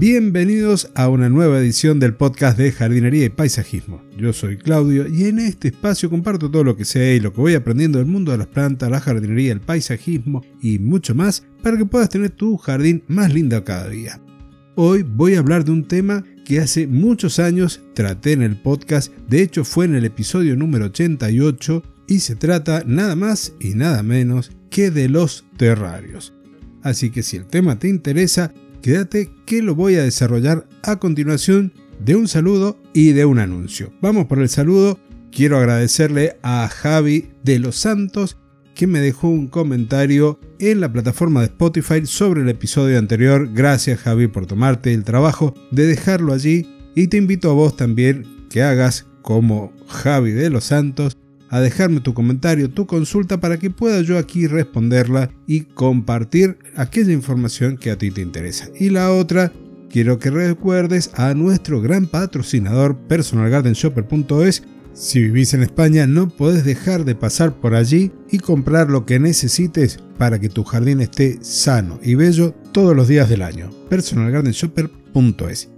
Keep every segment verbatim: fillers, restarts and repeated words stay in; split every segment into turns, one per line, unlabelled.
Bienvenidos a una nueva edición del podcast de jardinería y paisajismo. Yo soy Claudio y en este espacio comparto todo lo que sé y lo que voy aprendiendo del mundo de las plantas, la jardinería, el paisajismo y mucho más para que puedas tener tu jardín más lindo cada día. Hoy voy a hablar de un tema que hace muchos años traté en el podcast, de hecho fue en el episodio número ochenta y ocho y se trata nada más y nada menos que de los terrarios. Así que si el tema te interesa, quédate que lo voy a desarrollar a continuación de un saludo y de un anuncio. Vamos por el saludo. Quiero agradecerle a Javi de los Santos que me dejó un comentario en la plataforma de Spotify sobre el episodio anterior. Gracias, Javi, por tomarte el trabajo de dejarlo allí y te invito a vos también que hagas como Javi de los Santos a dejarme tu comentario, tu consulta para que pueda yo aquí responderla y compartir aquella información que a ti te interesa. Y la otra, quiero que recuerdes a nuestro gran patrocinador personal garden shopper punto es. Si vivís en España no podés dejar de pasar por allí y comprar lo que necesites para que tu jardín esté sano y bello todos los días del año. personal garden shopper punto es.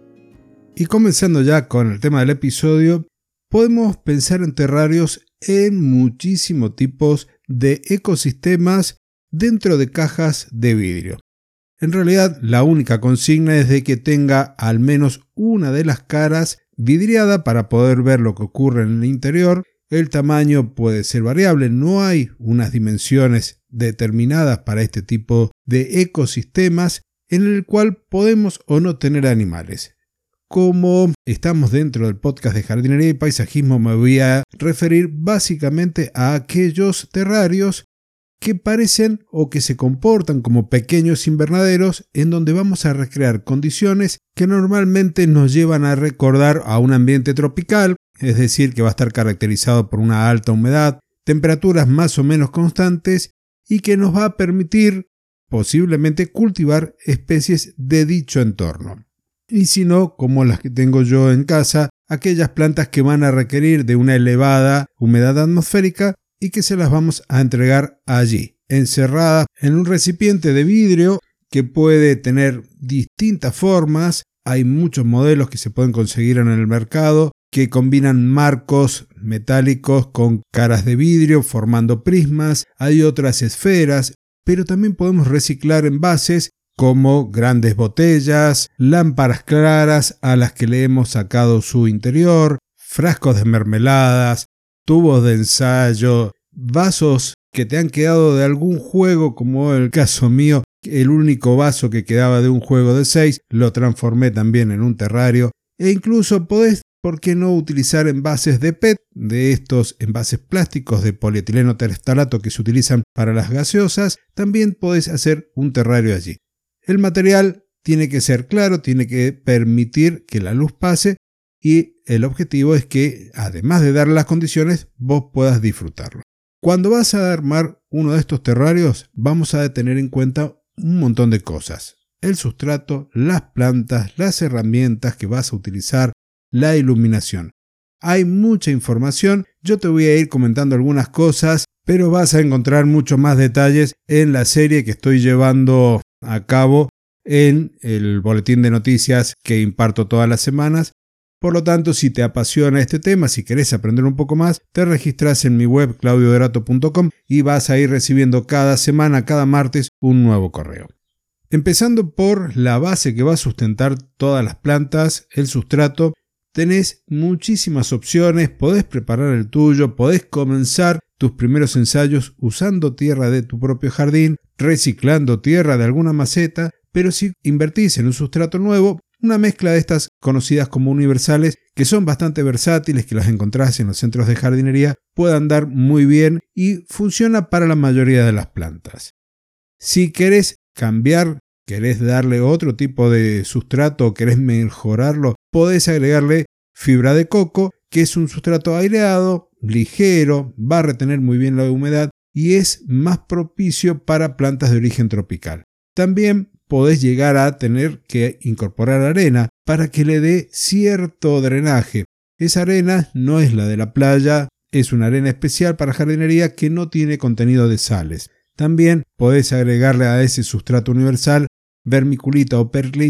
Y comenzando ya con el tema del episodio, podemos pensar en terrarios en muchísimos tipos de ecosistemas dentro de cajas de vidrio. En realidad, la única consigna es de que tenga al menos una de las caras vidriada para poder ver lo que ocurre en el interior. El tamaño puede ser variable, no hay unas dimensiones determinadas para este tipo de ecosistemas en el cual podemos o no tener animales. Como estamos dentro del podcast de jardinería y paisajismo, me voy a referir básicamente a aquellos terrarios que parecen o que se comportan como pequeños invernaderos en donde vamos a recrear condiciones que normalmente nos llevan a recordar a un ambiente tropical, es decir, que va a estar caracterizado por una alta humedad, temperaturas más o menos constantes y que nos va a permitir posiblemente cultivar especies de dicho entorno. Y si no, como las que tengo yo en casa, aquellas plantas que van a requerir de una elevada humedad atmosférica y que se las vamos a entregar allí, encerradas en un recipiente de vidrio que puede tener distintas formas. Hay muchos modelos que se pueden conseguir en el mercado que combinan marcos metálicos con caras de vidrio formando prismas. Hay otras esferas, pero también podemos reciclar envases como grandes botellas, lámparas claras a las que le hemos sacado su interior, frascos de mermeladas, tubos de ensayo, vasos que te han quedado de algún juego, como el caso mío, el único vaso que quedaba de un juego de seis, lo transformé también en un terrario, e incluso podés, ¿por qué no utilizar envases de P E T, de estos envases plásticos de polietileno terestalato que se utilizan para las gaseosas? También podés hacer un terrario allí. El material tiene que ser claro, tiene que permitir que la luz pase y el objetivo es que, además de dar las condiciones, vos puedas disfrutarlo. Cuando vas a armar uno de estos terrarios, vamos a tener en cuenta un montón de cosas. El sustrato, las plantas, las herramientas que vas a utilizar, la iluminación. Hay mucha información, yo te voy a ir comentando algunas cosas, pero vas a encontrar muchos más detalles en la serie que estoy llevando a cabo en el boletín de noticias que imparto todas las semanas. Por lo tanto, si te apasiona este tema, si querés aprender un poco más, te registras en mi web claudio dorato punto com y vas a ir recibiendo cada semana, cada martes, un nuevo correo. Empezando por la base que va a sustentar todas las plantas, el sustrato, tenés muchísimas opciones, podés preparar el tuyo, podés comenzar tus primeros ensayos usando tierra de tu propio jardín, reciclando tierra de alguna maceta, pero si invertís en un sustrato nuevo, una mezcla de estas conocidas como universales, que son bastante versátiles, que las encontrás en los centros de jardinería, puede andar muy bien y funciona para la mayoría de las plantas. Si querés cambiar, querés darle otro tipo de sustrato o querés mejorarlo, podés agregarle fibra de coco, que es un sustrato aireado, ligero, va a retener muy bien la humedad y es más propicio para plantas de origen tropical. También podés llegar a tener que incorporar arena para que le dé cierto drenaje. Esa arena no es la de la playa, es una arena especial para jardinería que no tiene contenido de sales. También podés agregarle a ese sustrato universal vermiculita o perlita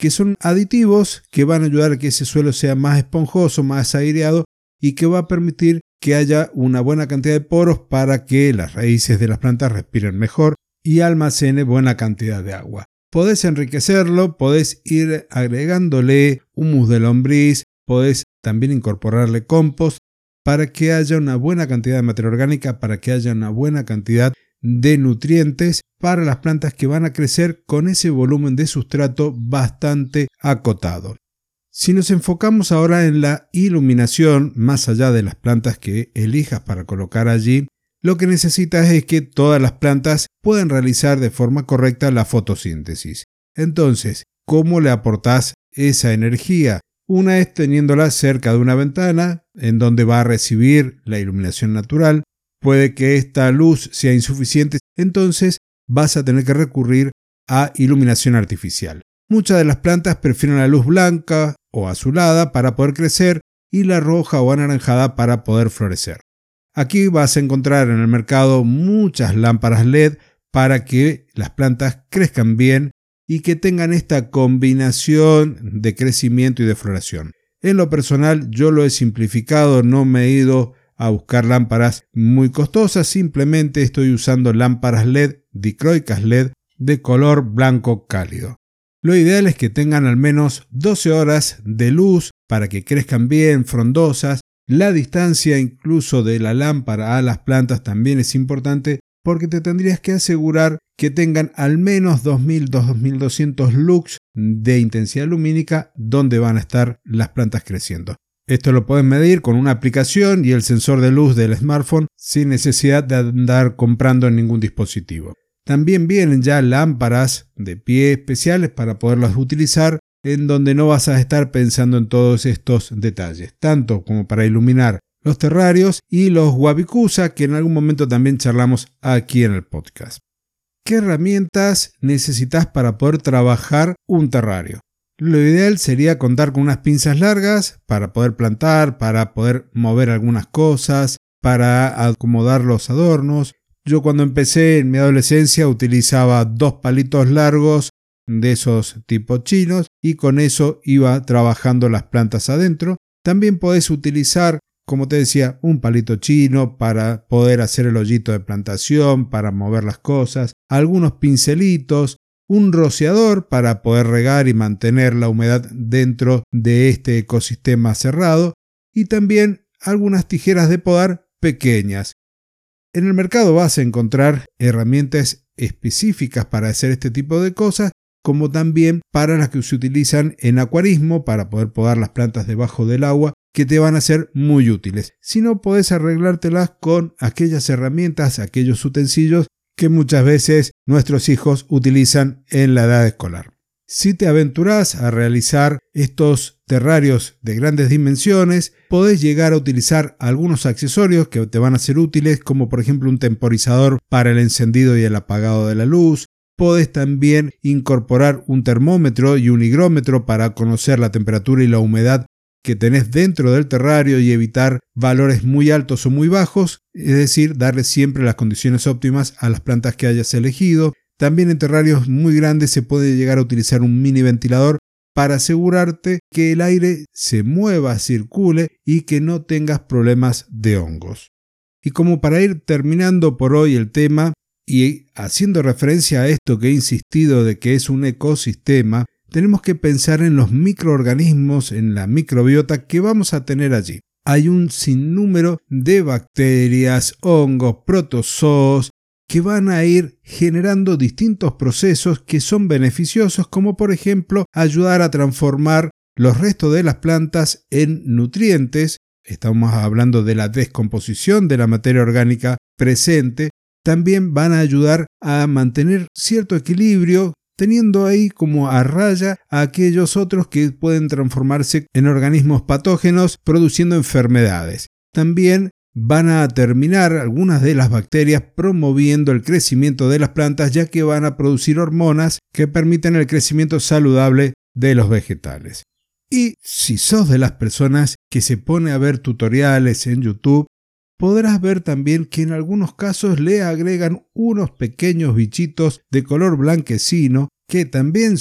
que son aditivos que van a ayudar a que ese suelo sea más esponjoso, más aireado y que va a permitir que haya una buena cantidad de poros para que las raíces de las plantas respiren mejor y almacene buena cantidad de agua. Podés enriquecerlo, podés ir agregándole humus de lombriz, podés también incorporarle compost para que haya una buena cantidad de materia orgánica, para que haya una buena cantidad de nutrientes para las plantas que van a crecer con ese volumen de sustrato bastante acotado. Si nos enfocamos ahora en la iluminación, más allá de las plantas que elijas para colocar allí, lo que necesitas es que todas las plantas puedan realizar de forma correcta la fotosíntesis. Entonces, ¿cómo le aportás esa energía? Una es teniéndola cerca de una ventana en donde va a recibir la iluminación natural. Puede que esta luz sea insuficiente, entonces vas a tener que recurrir a iluminación artificial. Muchas de las plantas prefieren la luz blanca o azulada para poder crecer y la roja o anaranjada para poder florecer. Aquí vas a encontrar en el mercado muchas lámparas L E D para que las plantas crezcan bien y que tengan esta combinación de crecimiento y de floración. En lo personal yo lo he simplificado, no me he ido a buscar lámparas muy costosas, simplemente estoy usando lámparas L E D, dicroicas L E D de color blanco cálido. Lo ideal es que tengan al menos doce horas de luz para que crezcan bien, frondosas. La distancia incluso de la lámpara a las plantas también es importante porque te tendrías que asegurar que tengan al menos dos mil a dos mil doscientos lux de intensidad lumínica donde van a estar las plantas creciendo. Esto lo puedes medir con una aplicación y el sensor de luz del smartphone sin necesidad de andar comprando en ningún dispositivo. También vienen ya lámparas de pie especiales para poderlas utilizar en donde no vas a estar pensando en todos estos detalles, tanto como para iluminar los terrarios y los wabikusa que en algún momento también charlamos aquí en el podcast. ¿Qué herramientas necesitas para poder trabajar un terrario? Lo ideal sería contar con unas pinzas largas para poder plantar, para poder mover algunas cosas, para acomodar los adornos. Yo cuando empecé en mi adolescencia utilizaba dos palitos largos de esos tipos chinos y con eso iba trabajando las plantas adentro. También podés utilizar, como te decía, un palito chino para poder hacer el hoyito de plantación, para mover las cosas, algunos pincelitos, un rociador para poder regar y mantener la humedad dentro de este ecosistema cerrado y también algunas tijeras de podar pequeñas. En el mercado vas a encontrar herramientas específicas para hacer este tipo de cosas, como también para las que se utilizan en acuarismo para poder podar las plantas debajo del agua, que te van a ser muy útiles. Si no, podés arreglártelas con aquellas herramientas, aquellos utensilios que muchas veces nuestros hijos utilizan en la edad escolar. Si te aventurás a realizar estos terrarios de grandes dimensiones, podés llegar a utilizar algunos accesorios que te van a ser útiles, como por ejemplo un temporizador para el encendido y el apagado de la luz. Podés también incorporar un termómetro y un higrómetro para conocer la temperatura y la humedad que tenés dentro del terrario y evitar valores muy altos o muy bajos, es decir, darle siempre las condiciones óptimas a las plantas que hayas elegido. También en terrarios muy grandes se puede llegar a utilizar un mini ventilador para asegurarte que el aire se mueva, circule y que no tengas problemas de hongos. Y como para ir terminando por hoy el tema y haciendo referencia a esto que he insistido de que es un ecosistema, tenemos que pensar en los microorganismos, en la microbiota que vamos a tener allí. Hay un sinnúmero de bacterias, hongos, protozoos que van a ir generando distintos procesos que son beneficiosos, como por ejemplo ayudar a transformar los restos de las plantas en nutrientes. Estamos hablando de la descomposición de la materia orgánica presente. También van a ayudar a mantener cierto equilibrio, teniendo ahí como a raya a aquellos otros que pueden transformarse en organismos patógenos produciendo enfermedades. También van a terminar algunas de las bacterias promoviendo el crecimiento de las plantas, ya que van a producir hormonas que permiten el crecimiento saludable de los vegetales. Y si sos de las personas que se pone a ver tutoriales en YouTube, podrás ver también que en algunos casos le agregan unos pequeños bichitos de color blanquecino que también son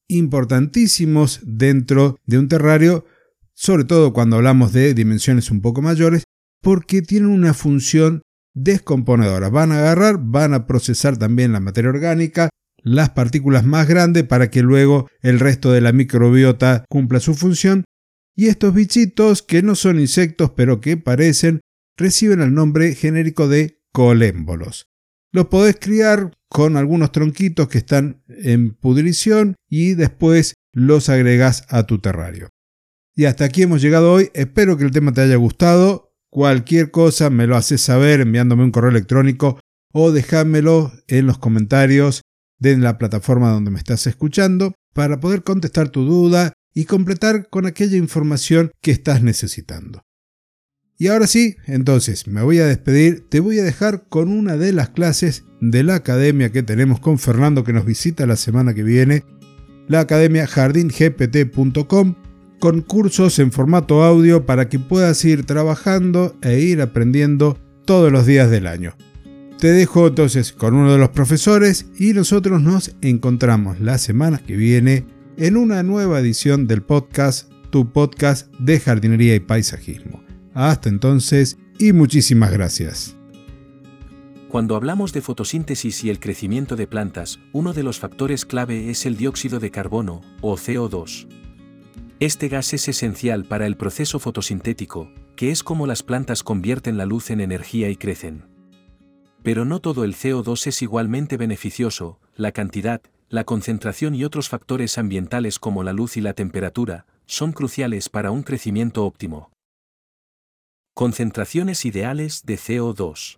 importantísimos dentro de un terrario, sobre todo cuando hablamos de dimensiones un poco mayores, porque tienen una función descomponedora. Van a agarrar, van a procesar también la materia orgánica, las partículas más grandes para que luego el resto de la microbiota cumpla su función. Y estos bichitos, que no son insectos pero que parecen, reciben el nombre genérico de colémbolos. Los podés criar con algunos tronquitos que están en pudrición y después los agregás a tu terrario. Y hasta aquí hemos llegado hoy. Espero que el tema te haya gustado. Cualquier cosa me lo haces saber enviándome un correo electrónico o dejámelo en los comentarios de la plataforma donde me estás escuchando para poder contestar tu duda y completar con aquella información que estás necesitando. Y ahora sí, entonces me voy a despedir. Te voy a dejar con una de las clases de la academia que tenemos con Fernando, que nos visita la semana que viene, la academia jardín g p t punto com, con cursos en formato audio para que puedas ir trabajando e ir aprendiendo todos los días del año. Te dejo entonces con uno de los profesores y nosotros nos encontramos la semana que viene en una nueva edición del podcast, tu podcast de jardinería y paisajismo. Hasta entonces y muchísimas gracias.
Cuando hablamos de fotosíntesis y el crecimiento de plantas, uno de los factores clave es el dióxido de carbono, o C O dos. Este gas es esencial para el proceso fotosintético, que es como las plantas convierten la luz en energía y crecen. Pero no todo el C O dos es igualmente beneficioso. La cantidad, la concentración y otros factores ambientales como la luz y la temperatura, son cruciales para un crecimiento óptimo. Concentraciones ideales de C O dos.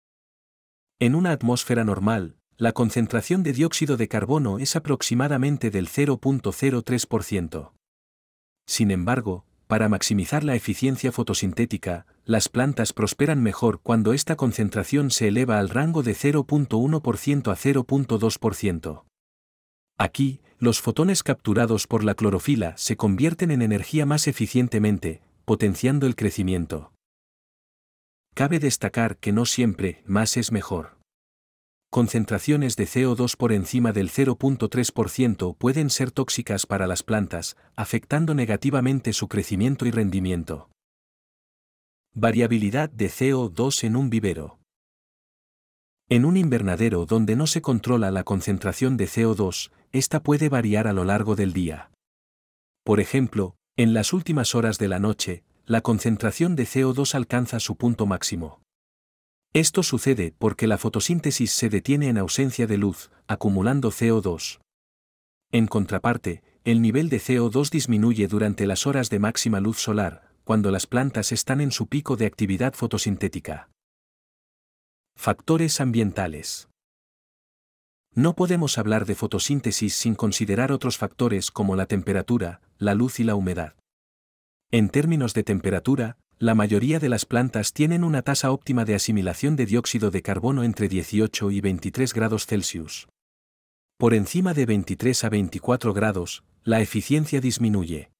En una atmósfera normal, la concentración de dióxido de carbono es aproximadamente del cero punto cero tres por ciento. Sin embargo, para maximizar la eficiencia fotosintética, las plantas prosperan mejor cuando esta concentración se eleva al rango de cero punto uno por ciento a cero punto dos por ciento. Aquí, los fotones capturados por la clorofila se convierten en energía más eficientemente, potenciando el crecimiento. Cabe destacar que no siempre más es mejor. Concentraciones de C O dos por encima del cero punto tres por ciento pueden ser tóxicas para las plantas, afectando negativamente su crecimiento y rendimiento. Variabilidad de C O dos en un vivero. En un invernadero donde no se controla la concentración de C O dos, esta puede variar a lo largo del día. Por ejemplo, en las últimas horas de la noche, la concentración de C O dos alcanza su punto máximo. Esto sucede porque la fotosíntesis se detiene en ausencia de luz, acumulando C O dos. En contraparte, el nivel de C O dos disminuye durante las horas de máxima luz solar, cuando las plantas están en su pico de actividad fotosintética. Factores ambientales. No podemos hablar de fotosíntesis sin considerar otros factores como la temperatura, la luz y la humedad. En términos de temperatura, la mayoría de las plantas tienen una tasa óptima de asimilación de dióxido de carbono entre dieciocho y veintitrés grados Celsius. Por encima de veintitrés a veinticuatro grados, la eficiencia disminuye.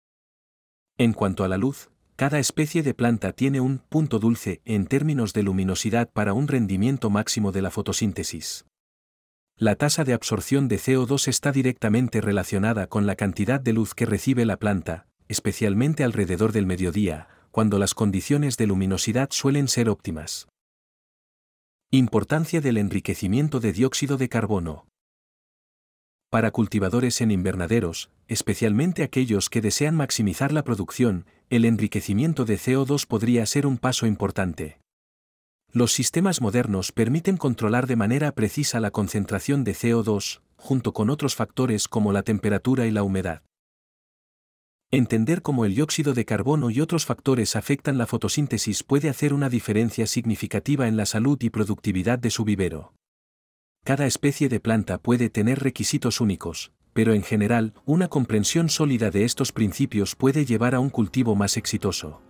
En cuanto a la luz, cada especie de planta tiene un punto dulce en términos de luminosidad para un rendimiento máximo de la fotosíntesis. La tasa de absorción de C O dos está directamente relacionada con la cantidad de luz que recibe la planta, especialmente alrededor del mediodía, cuando las condiciones de luminosidad suelen ser óptimas. Importancia del enriquecimiento de dióxido de carbono. Para cultivadores en invernaderos, especialmente aquellos que desean maximizar la producción, el enriquecimiento de C O dos podría ser un paso importante. Los sistemas modernos permiten controlar de manera precisa la concentración de C O dos, junto con otros factores como la temperatura y la humedad. Entender cómo el dióxido de carbono y otros factores afectan la fotosíntesis puede hacer una diferencia significativa en la salud y productividad de su vivero. Cada especie de planta puede tener requisitos únicos, pero en general, una comprensión sólida de estos principios puede llevar a un cultivo más exitoso.